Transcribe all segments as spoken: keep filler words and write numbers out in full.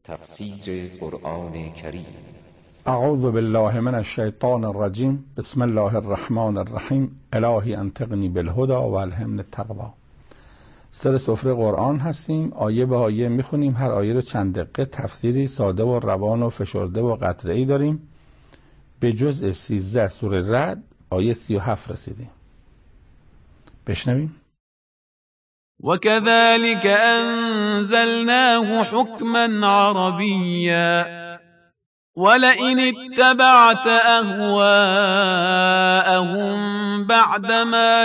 تفسیر قرآن کریم. اعوذ بالله من الشیطان الرجیم. بسم الله الرحمن الرحیم. الهی انطقنی بالهدی و الهمنی التقوی. سر سفره قرآن هستیم، آیه به آیه میخونیم. هر آیه رو چند دقیقه تفسیری ساده و روان و فشرده و قطعه‌ای داریم. به جزء سیزده سوره رعد آیه سی و هفت رسیدیم. بشنویم. وكذلك أنزلناه حكما عربيا ولئن اتبعت أهواءهم بعدما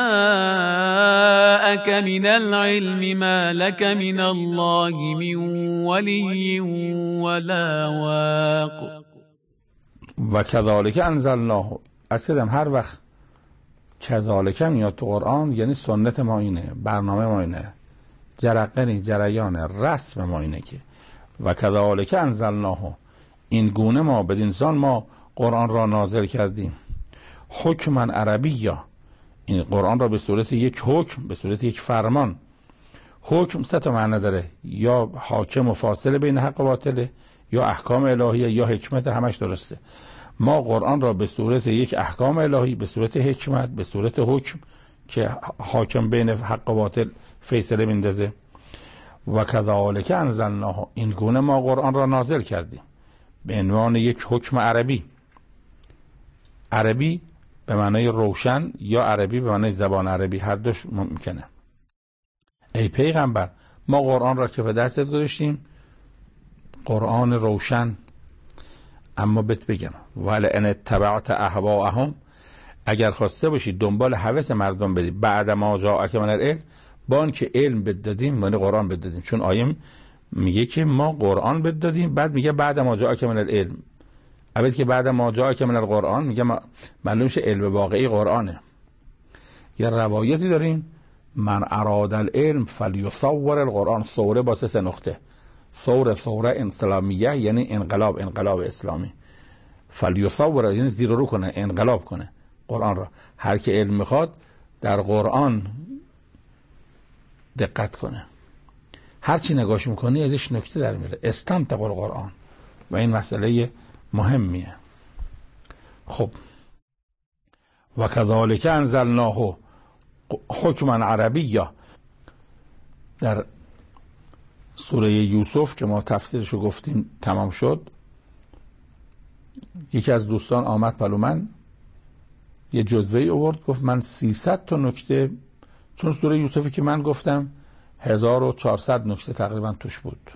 جاءك من العلم ما لك من الله من ولي ولا واق. و کذالک انزلناه. اصلا هر وقت کذالک میاد تو قرآن یعنی سنت ما اینه، برنامه ما اینه، جرقنی جریان رسم ما اینه که و کذالک انزلناه، این گونه ما بدینسان ما قرآن را نازل کردیم. حکما عربیا، این قرآن را به صورت یک حکم، به صورت یک فرمان. حکم سه تا معنی داره، یا حاکم و فاصله بین حق و باطله، یا احکام الهیه، یا حکمت. همش درسته. ما قرآن را به صورت یک احکام الهی، به صورت حکمت، به صورت حکم که حاکم بین حق و باطل فیصله میندازه. و کذالک انزلناه، این گونه ما قرآن را نازل کردیم به عنوان یک حکم عربی. عربی به معنای روشن یا عربی به معنای زبان عربی، هر دوش ممکنه. ای پیغمبر، ما قرآن را که به دستت گذاشتیم، قرآن روشن. اما بهت بگم ولئن اتبعت اهواءهم، اگر خواسته باشی دنبال هوس مردم بری، بعد ما جاءک من العلم، با آن که علم بدادیم، یعنی قرآن بدادیم. چون آیه میگه که ما قرآن بدادیم، بعد میگه بعد ما جاءک من العلم. البته که بعد ما جاءک من القرآن میگه معلوم شه علم واقعی قرآنه. یه روایتی داریم من اراد العلم فلیصور القرآن، صوره با سه نقطه، صور صوره اسلامیه یعنی انقلاب، انقلاب اسلامی. فلیصور یعنی زیر رو کنه، انقلاب کنه قرآن را. هر که علم میخواد در قرآن دقت کنه، هر چی نگاش میکنی ازش نکته در میره. استمتع القرآن، و این مسئله مهمیه. خب و کذالک انزلناه حکما عربیا. در سوره یوسف که ما تفسیرشو گفتیم تمام شد، یکی از دوستان آمد پلو من یه جزوه‌ای آورد، گفت من سیصد تا نکته، چون سوره یوسفی که من گفتم هزار و چهارصد نکته تقریبا توش بود،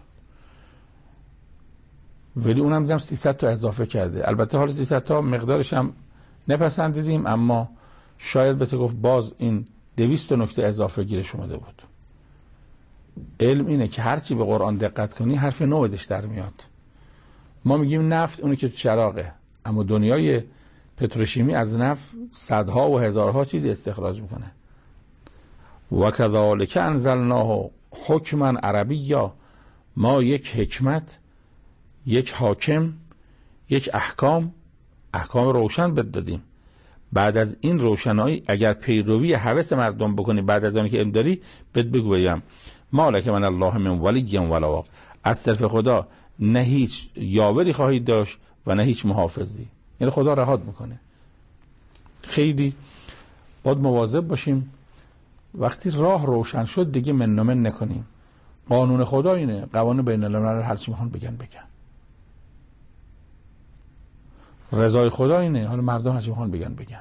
ولی اونم دیدم سیصد تا اضافه کرده. البته حالا سیصد تا مقدارش هم نپسندیدیم، اما شاید بسه گفت باز این دویست تا نکته اضافه گیرش اومده بود. علم اینه که هرچی به قرآن دقت کنی حرف نو ازش در میاد. ما میگیم نفت اونی که تو چراغه، اما دنیای پتروشیمی از نفت صدها و هزارها چیز استخراج میکنه. و کذالک انزلناه حکما عربیا، ما یک حکمت، یک حاکم، یک احکام، احکام روشن بدادیم. بعد از این روشنایی اگر پیروی هوس مردم بکنی، بعد از آنی که علم داری، بهت بگو بگم ما لک من الله من ولی ولا واق، از طرف خدا نه هیچ یاوری خواهید داشت و نه هیچ محافظی. یعنی خدا رهات میکنه. خیلی باید مواظب باشیم وقتی راه روشن شد دیگه من و من نکنیم. قانون خدا اینه، قوانین بین الملل هر چی میخوان بگن بگن. رضای خدا اینه، حالا مردم هر چی میخوان بگن بگن.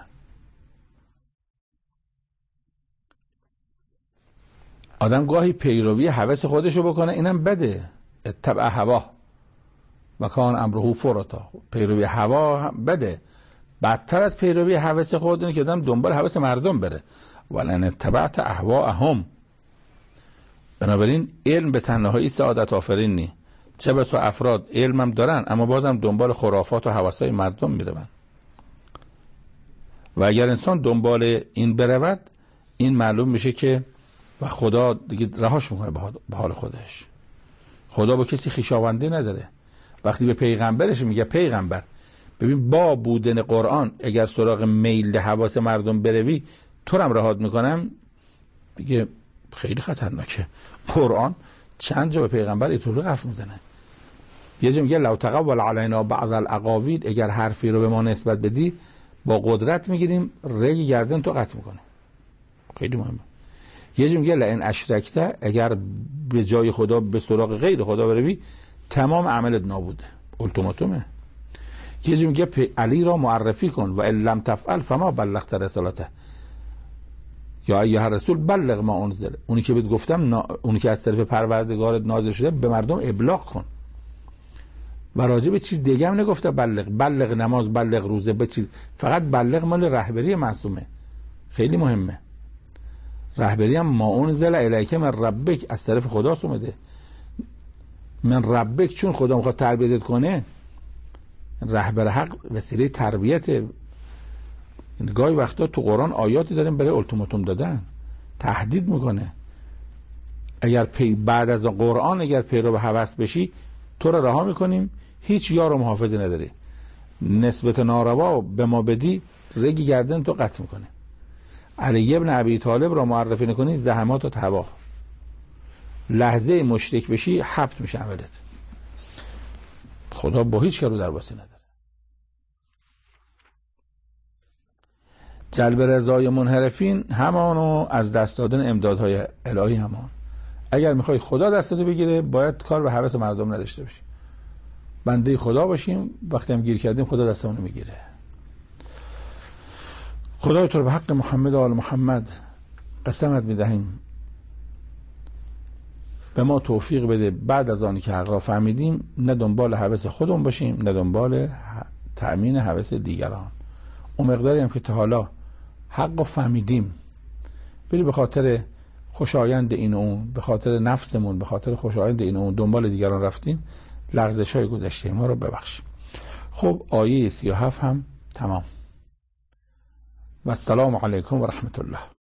آدم گاهی پیروی هوس خودشو بکنه، اینم بده. اتبع هوا و کان امره فرطا. پیروی هوا بده. بدتر از پیروی هوس خود اینه که آدم دنبال هوس مردم بره. ولئن اتبعت اهواءهم. بنابراین علم به تنهایی سعادت آفرین نی. چه بسا افراد علمم دارن اما بازم دنبال خرافات و هوسای مردم میرون. و اگر انسان دنبال این برود، این معلوم میشه که و خدا دیگه رهاش میکنه به حال خودش. خدا با کسی خویشاوندی نداره. وقتی به پیغمبرش میگه پیغمبر ببین با بودن قرآن اگر سراغ میل حواس مردم بروی تو هم رهات میکنم، دیگه خیلی خطرناکه. قرآن چند جا به پیغمبر اینطوری حرف میزنه. یه جا میگه لو تقول علینا بعض الاقاویل، اگر حرفی رو به ما نسبت بدی با قدرت میگیریم رگ گردن تو قطع میکنیم. خیلی مهمه. یه جا میگه لئن اشرکته، اگر به جای خدا به سراغ غیر خدا بروی تمام عملت نابوده. التیماتومه. یه جا میگه علی را معرفی کن و ان لم تفعل فما بلغت رسالته، یا ایها رسول بلغ ما انزل، اونی که بهت گفتم نا... اونی که از طرف پروردگارت نازل شده به مردم ابلاغ کن. و راجع به چیز دیگه هم نگفته بلغ، بلغ نماز، بلغ روزه، به چیز، فقط بلغ مال رهبری معصومه. خیلی مهمه. رهبری هم ما انزل الیک من ربک، از طرف خدا اومده. من ربک چون خدا میخواد تربیتت کنه. رهبر حق وسیله تربیت. گاهی وقتا تو قرآن آیاتی داریم برای التیماتوم دادن، تهدید میکنه. اگر پی بعد از قرآن اگر پیرو به هوس بشی تو رو رها میکنیم، هیچ یار و محافظی نداری. نسبت ناروا به ما بدی رگی گردن تو قطع میکنه. علی ابن ابی طالب را معرفی نکنی زحمات و تباه. لحظه مشرک بشی حبط میشه عملت. خدا با هیچ کارو درواسی نداره. جلب رضای منحرفین همانو از دست دادن امدادهای الهی همان. اگر میخوای خدا دستتو بگیره باید کار به هوس مردم نداشته باشی. بنده خدا باشیم، وقتی هم گیر کردیم خدا دستمونو میگیره. خدای تو رو به حق محمد و آل محمد قسمت میدهیم به ما توفیق بده بعد از آنی که حق را فهمیدیم نه دنبال هوس خودمون باشیم نه دنبال تأمین هوس دیگران. اون مقداری هم که تا حالا حق رو فهمیدیم ولی به خاطر خوشایند این اون، به خاطر نفسمون، به خاطر خوشایند این اون دنبال دیگران رفتیم، لغزش های گذشته ما رو ببخشیم. خب آیه سی و هفت هم تمام. و السلام علیکم و رحمت الله.